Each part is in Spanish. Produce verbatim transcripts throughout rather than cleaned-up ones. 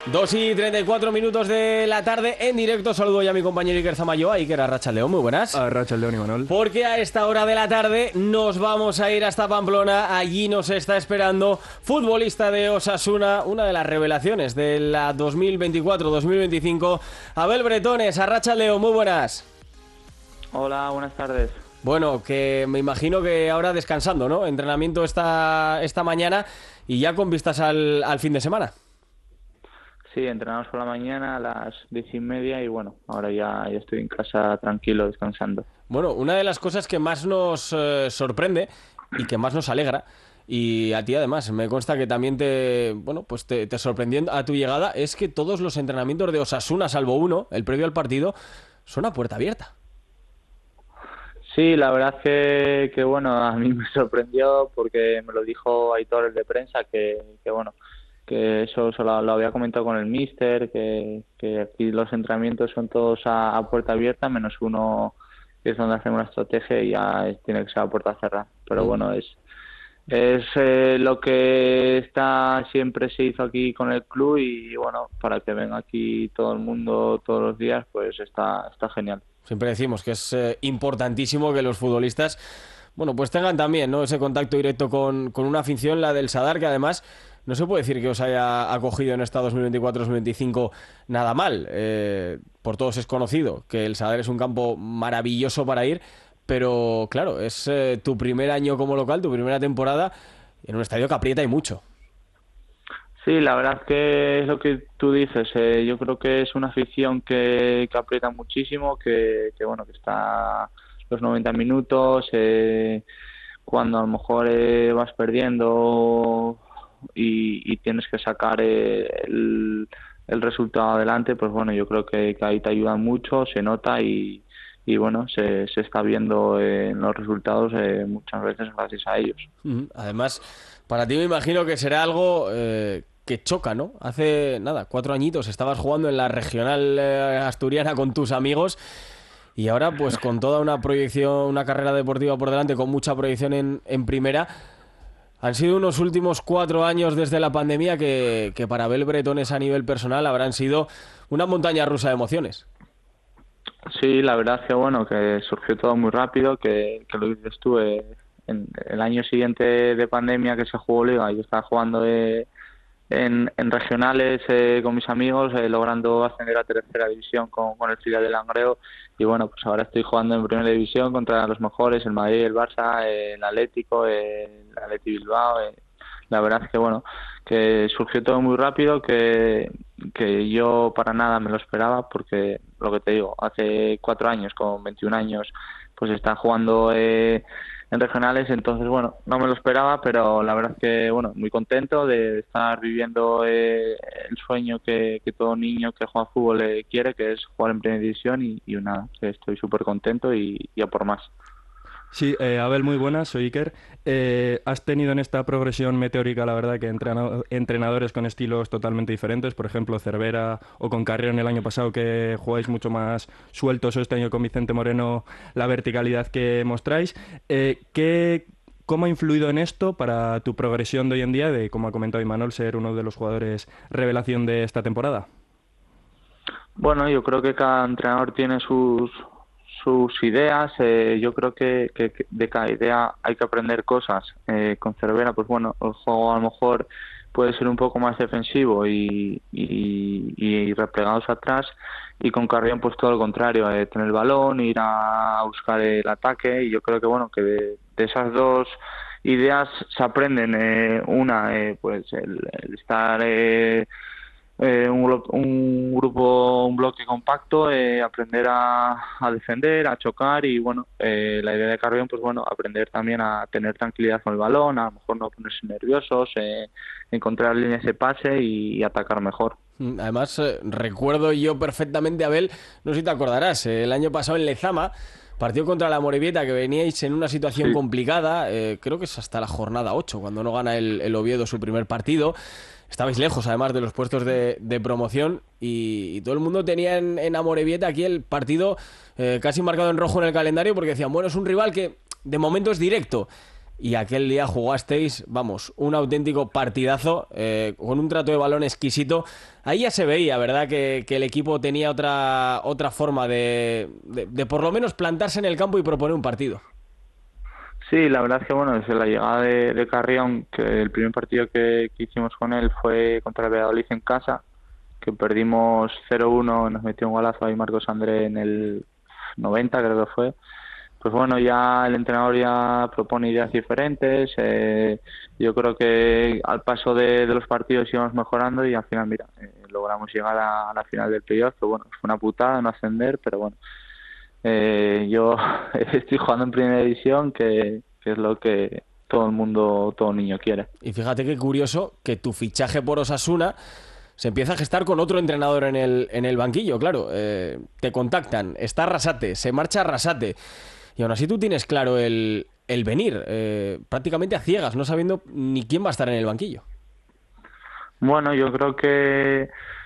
dos y treinta y cuatro minutos de la tarde en directo. Saludo ya a mi compañero Iker Zamayoa. Iker, Arratsaldeon, muy buenas. Arratsaldeon, Imanol. Porque a esta hora de la tarde nos vamos a ir hasta Pamplona. Allí nos está esperando futbolista de Osasuna, una de las revelaciones de la dos mil veinticuatro dos mil veinticinco, Abel Bretones. Arratsaldeon, muy buenas. Hola, buenas tardes. Bueno, que me imagino que ahora descansando, ¿no? Entrenamiento esta, esta mañana y ya con vistas al, al fin de semana. Sí, entrenamos por la mañana a las diez y media y bueno, ahora ya, ya estoy en casa tranquilo, descansando. Bueno, una de las cosas que más nos eh, sorprende y que más nos alegra, y a ti además me consta que también te, bueno, pues te, te sorprendió a tu llegada, es que todos los entrenamientos de Osasuna, salvo uno, el previo al partido, son a puerta abierta. Sí, la verdad que, que bueno, a mí me sorprendió porque me lo dijo Aitor, el de prensa, que, que bueno, que eso, eso lo, lo había comentado con el míster, que, que aquí los entrenamientos son todos a, a puerta abierta, menos uno que es donde hacen una estrategia y ya es- tiene que ser a puerta cerrada. Pero bueno, es es eh, lo que está siempre se hizo aquí con el club y bueno, para que venga aquí todo el mundo todos los días, pues está, está genial. Siempre decimos que es eh, importantísimo que los futbolistas, bueno, pues tengan también, ¿no?, ese contacto directo con, con una afición, la del Sadar, que además no se puede decir que os haya acogido en esta dos mil veinticuatro dos mil veinticinco nada mal. Eh, por todos es conocido que el Sadar es un campo maravilloso para ir, pero claro, es eh, tu primer año como local, tu primera temporada en un estadio que aprieta y mucho. Sí, la verdad que es lo que tú dices. Eh, yo creo que es una afición que, que aprieta muchísimo, que, que bueno, que está los noventa minutos, eh, cuando a lo mejor eh, vas perdiendo y, y tienes que sacar eh, el, el resultado adelante, pues bueno, yo creo que, que ahí te ayuda mucho, se nota y, y bueno, se, se está viendo eh, en los resultados eh, muchas veces gracias a ellos. Ujú. Además, para ti me imagino que será algo eh, que choca, ¿no? Hace, nada, cuatro añitos estabas jugando en la regional eh, asturiana con tus amigos y ahora pues con toda una proyección, una carrera deportiva por delante, con mucha proyección en, en primera. Han sido unos últimos cuatro años desde la pandemia que, que para Abel Bretones a nivel personal habrán sido una montaña rusa de emociones. Sí, la verdad que bueno, que surgió todo muy rápido, que, que lo dices tú, eh, en el año siguiente de pandemia que se jugó Liga, yo estaba jugando eh, en, en regionales eh, con mis amigos, eh, logrando ascender a tercera división con, con el filial de Langreo y bueno, pues ahora estoy jugando en primera división contra los mejores, el Madrid, el Barça, eh, el Atlético, eh, el Atleti Bilbao. Eh. La verdad es que bueno, que surgió todo muy rápido, que, que yo para nada me lo esperaba porque lo que te digo, hace cuatro años, con veintiún años, pues está jugando eh, en regionales, entonces bueno, no me lo esperaba, pero la verdad es que bueno, muy contento de estar viviendo eh, el sueño que, que todo niño que juega fútbol eh, quiere, que es jugar en primera división y, y nada, que estoy súper contento y, y a por más. Sí, eh, Abel, muy buenas, soy Iker. Eh, has tenido en esta progresión meteórica, la verdad, que entrena- entrenadores con estilos totalmente diferentes, por ejemplo, Cervera o con Carrión el año pasado, que jugáis mucho más sueltos, o este año con Vicente Moreno, la verticalidad que mostráis. Eh, ¿qué, ¿Cómo ha influido en esto para tu progresión de hoy en día, de, como ha comentado Imanol, ser uno de los jugadores revelación de esta temporada? Bueno, yo creo que cada entrenador tiene sus sus ideas. Eh, yo creo que, que- que de cada idea hay que aprender cosas. Eh, con Cervera, pues bueno, el juego a lo mejor puede ser un poco más defensivo y, y, y replegados atrás. Y con Carrión, pues todo lo contrario, eh, tener el balón, ir a buscar el ataque. Y yo creo que bueno, que de, de esas dos ideas se aprenden. Eh, una, eh, pues el, el estar eh, eh, un, glo- un grupo, un bloque compacto, eh, aprender a, a defender, a chocar y bueno, eh, la idea de Carrión, pues bueno, aprender también a tener tranquilidad con el balón, a lo mejor no ponerse nerviosos, eh, encontrar líneas de pase y, y atacar mejor. Mm, Además, eh, recuerdo yo perfectamente, Abel, no sé si te acordarás, eh, el año pasado en Lezama, partido contra la Morevieta, que veníais en una situación Sí, complicada, eh, creo que es hasta la jornada ocho, cuando no gana el, el Oviedo su primer partido. Estabais lejos, además, de los puestos de, de promoción y, y todo el mundo tenía en, en Amorebieta aquí el partido eh, casi marcado en rojo en el calendario porque decían, bueno, es un rival que de momento es directo. y aquel día jugasteis, vamos, un auténtico partidazo, eh, con un trato de balón exquisito. Ahí ya se veía, ¿verdad?, que, que el equipo tenía otra, otra forma de, de, de por lo menos plantarse en el campo y proponer un partido. Sí, la verdad es que bueno, desde la llegada de, de Carrión, que el primer partido que, que hicimos con él fue contra el Valladolid en casa, que perdimos cero uno, nos metió un golazo ahí Marcos André en el noventa, creo que fue. Pues bueno, ya el entrenador ya propone ideas diferentes. Eh, yo creo que al paso de, de los partidos íbamos mejorando y al final, mira, eh, logramos llegar a, a la final del playoff, que bueno, fue una putada no ascender, pero bueno, eh, yo estoy jugando en primera división, que, que es lo que todo el mundo, todo niño quiere. Y fíjate qué curioso que tu fichaje por Osasuna se empieza a gestar con otro entrenador en el, en el banquillo, claro. Eh, te contactan, está Arrasate, se marcha Arrasate. Y aún así tú tienes claro el, el venir, eh, prácticamente a ciegas, no sabiendo ni quién va a estar en el banquillo. Bueno, yo creo que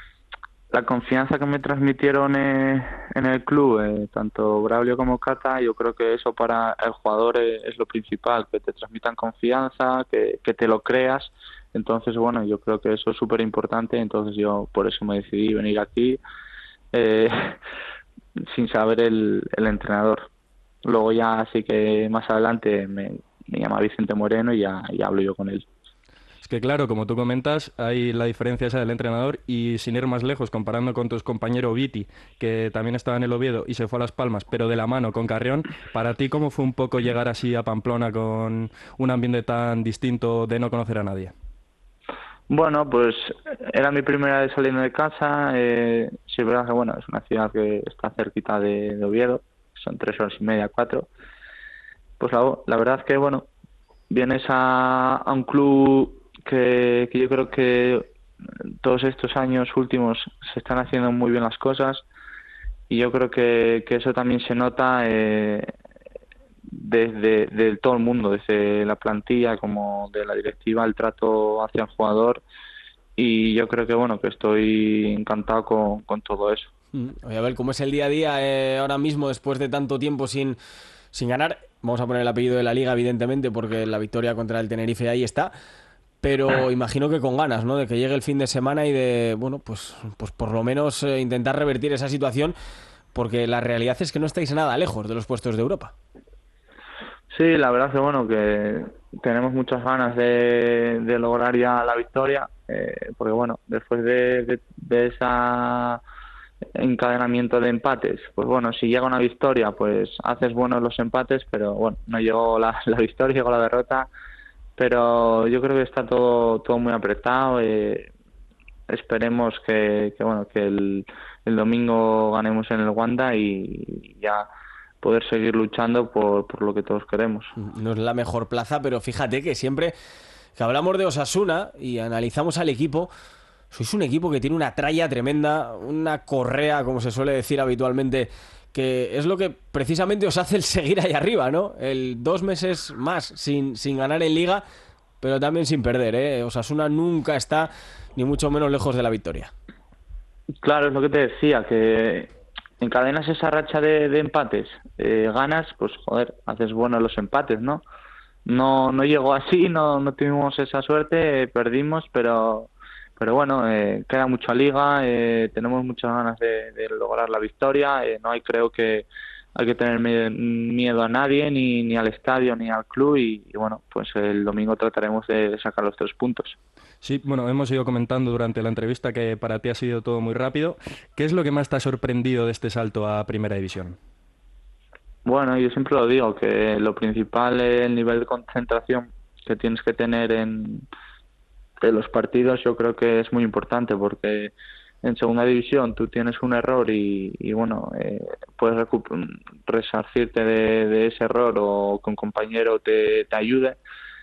la confianza que me transmitieron eh, en el club, eh, tanto Braulio como Cata, yo creo que eso para el jugador es, es lo principal, que te transmitan confianza, que, que te lo creas. Entonces, bueno, yo creo que eso es súper importante, entonces yo por eso me decidí venir aquí eh, sin saber el, el entrenador. Luego ya sí que más adelante me, me llama Vicente Moreno y ya, ya hablo yo con él. Es que claro, como tú comentas, hay la diferencia esa del entrenador y sin ir más lejos, comparando con tus compañero Viti, que también estaba en el Oviedo y se fue a Las Palmas, pero de la mano con Carrión, para ti, ¿cómo fue un poco llegar así a Pamplona con un ambiente tan distinto de no conocer a nadie? Bueno, pues era mi primera vez saliendo de casa. Eh, sí, es verdad que bueno, es una ciudad que está cerquita de, de Oviedo, son tres horas y media, cuatro. Pues la, la verdad es que bueno, vienes a, a un club que, que yo creo que todos estos años últimos se están haciendo muy bien las cosas y yo creo que, que eso también se nota eh, desde de todo el mundo, desde la plantilla como de la directiva, el trato hacia el jugador, y yo creo que bueno, que estoy encantado con, con todo eso. Voy a ver cómo es el día a día eh, ahora mismo después de tanto tiempo sin, sin ganar. Vamos a poner el apellido de la liga, evidentemente, porque la victoria contra el Tenerife ahí está. Pero imagino que con ganas, ¿no?, de que llegue el fin de semana y de, bueno, pues, pues por lo menos eh, intentar revertir esa situación, porque la realidad es que no estáis nada lejos de los puestos de Europa. Sí, la verdad que bueno, que tenemos muchas ganas de, de lograr ya la victoria, eh, porque bueno, después de, de, de esa encadenamiento de empates, pues bueno, si llega una victoria, pues haces buenos los empates, pero bueno, no llegó la, la victoria, llegó la derrota, pero yo creo que está todo todo muy apretado. Eh, esperemos que, que bueno, que el, el domingo ganemos en el Wanda y ya poder seguir luchando por, por lo que todos queremos. No es la mejor plaza, pero fíjate que siempre que hablamos de Osasuna y analizamos al equipo, sois un equipo que tiene una tralla tremenda, una correa, como se suele decir habitualmente, que es lo que precisamente os hace el seguir ahí arriba, ¿no? El dos meses más sin, sin ganar en Liga, pero también sin perder, ¿eh? Osasuna nunca está ni mucho menos lejos de la victoria. Claro, es lo que te decía, que encadenas esa racha de, de empates, eh, ganas, pues joder, haces buenos los empates, ¿no? No no llegó así, no no tuvimos esa suerte, eh, perdimos, pero pero bueno, eh, queda mucha liga, eh, tenemos muchas ganas de, de lograr la victoria, eh, no hay creo que hay que tener miedo a nadie, ni, ni al estadio, ni al club, y, y bueno, pues el domingo trataremos de, de sacar los tres puntos. Sí, bueno, hemos ido comentando durante la entrevista que para ti ha sido todo muy rápido. ¿Qué es lo que más te ha sorprendido de este salto a Primera División? Bueno, yo siempre lo digo, que lo principal es el nivel de concentración que tienes que tener en, en los partidos. Yo creo que es muy importante porque en segunda división tú tienes un error y, y bueno, eh, puedes recup- resarcirte de, de ese error o que un compañero te, te ayude,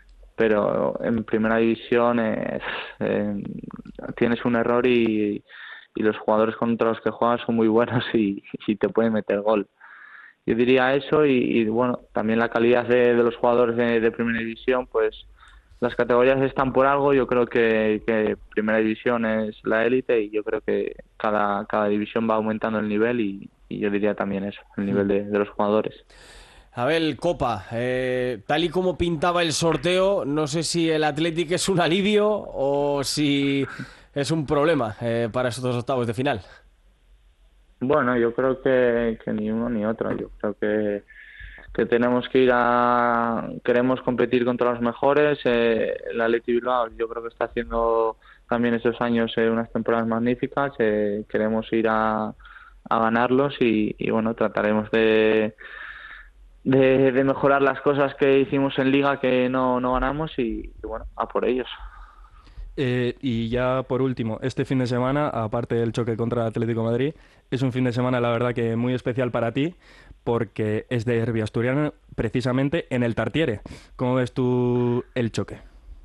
pero en primera división eh, eh, tienes un error y, y los jugadores contra los que juegas son muy buenos y, y te pueden meter gol. Yo diría eso y, y bueno, también la calidad de, de los jugadores de, de primera división, pues las categorías están por algo. Yo creo que, que primera división es la élite y yo creo que cada, cada división va aumentando el nivel y, y yo diría también eso, el nivel de, de los jugadores. Abel, Copa, eh, tal y como pintaba el sorteo, no sé si el Athletic es un alivio o si es un problema eh, para estos octavos de final. Bueno, yo creo que, que ni uno ni otro. Yo creo que, que tenemos que ir a... Queremos competir contra los mejores. Eh, el Athletic Bilbao yo creo que está haciendo también estos años eh, unas temporadas magníficas. Eh, queremos ir a, a ganarlos y, y bueno, trataremos de... De, de mejorar las cosas que hicimos en Liga que no, no ganamos y, y bueno, a por ellos. Eh, y ya por último, este fin de semana, aparte del choque contra el Atlético de Madrid, es un fin de semana, la verdad, que muy especial para ti, porque es de derbi asturiano, precisamente en el Tartiere. ¿Cómo ves tú el choque?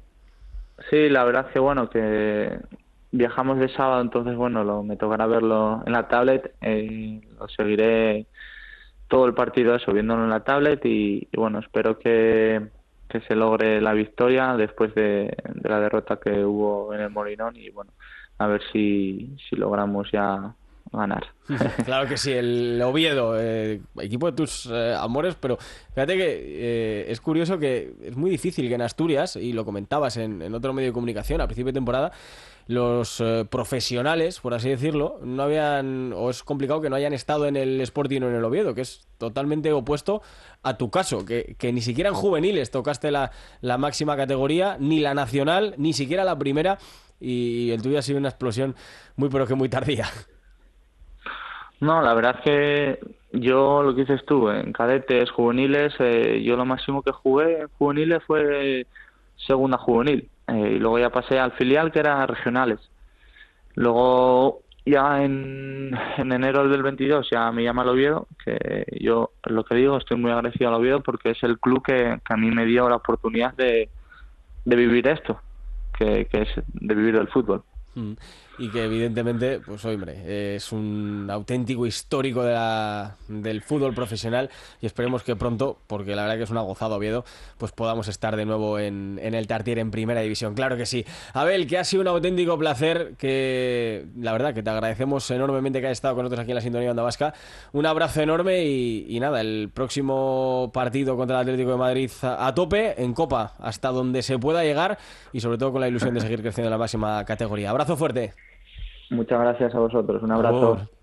Sí, la verdad que bueno, que viajamos de sábado, entonces bueno, lo, me tocará verlo en la tablet, eh, lo seguiré todo el partido eso, viéndolo en la tablet y, y bueno, espero que, que se logre la victoria después de, de la derrota que hubo en el Molinón y bueno, a ver si, si logramos ya ganar. Claro que sí, el Oviedo, eh, equipo de tus eh, amores, pero fíjate que eh, es curioso que es muy difícil que en Asturias, y lo comentabas en, en otro medio de comunicación a principio de temporada, los eh, profesionales, por así decirlo, no habían, o es complicado que no hayan estado en el Sporting o en el Oviedo, que es totalmente opuesto a tu caso, que, que ni siquiera en juveniles tocaste la, la máxima categoría, ni la nacional, ni siquiera la primera, y el tuyo ha sido una explosión muy pero que muy tardía. No, la verdad es que yo lo que dices tú, en cadetes, juveniles, eh, yo lo máximo que jugué en juveniles fue segunda juvenil. Eh, y luego ya pasé al filial que era regionales. Luego ya en, en enero del veintidós ya me llama el Oviedo, que yo lo que digo, estoy muy agradecido al Oviedo porque es el club que, que a mí me dio la oportunidad de, de vivir esto, que, que es de vivir del fútbol. Mm. Y que evidentemente, pues hombre, es un auténtico histórico de la, del fútbol profesional y esperemos que pronto, porque la verdad que es una gozada Oviedo, pues podamos estar de nuevo en, en el Tartiere en Primera División. Claro que sí. Abel, que ha sido un auténtico placer, que la verdad que te agradecemos enormemente que hayas estado con nosotros aquí en la Sintonía Onda Vasca. Un abrazo enorme y, y nada, el próximo partido contra el Atlético de Madrid a, a tope, en Copa, hasta donde se pueda llegar y sobre todo con la ilusión de seguir creciendo en la máxima categoría. Abrazo fuerte. Muchas gracias a vosotros. Un abrazo. Por...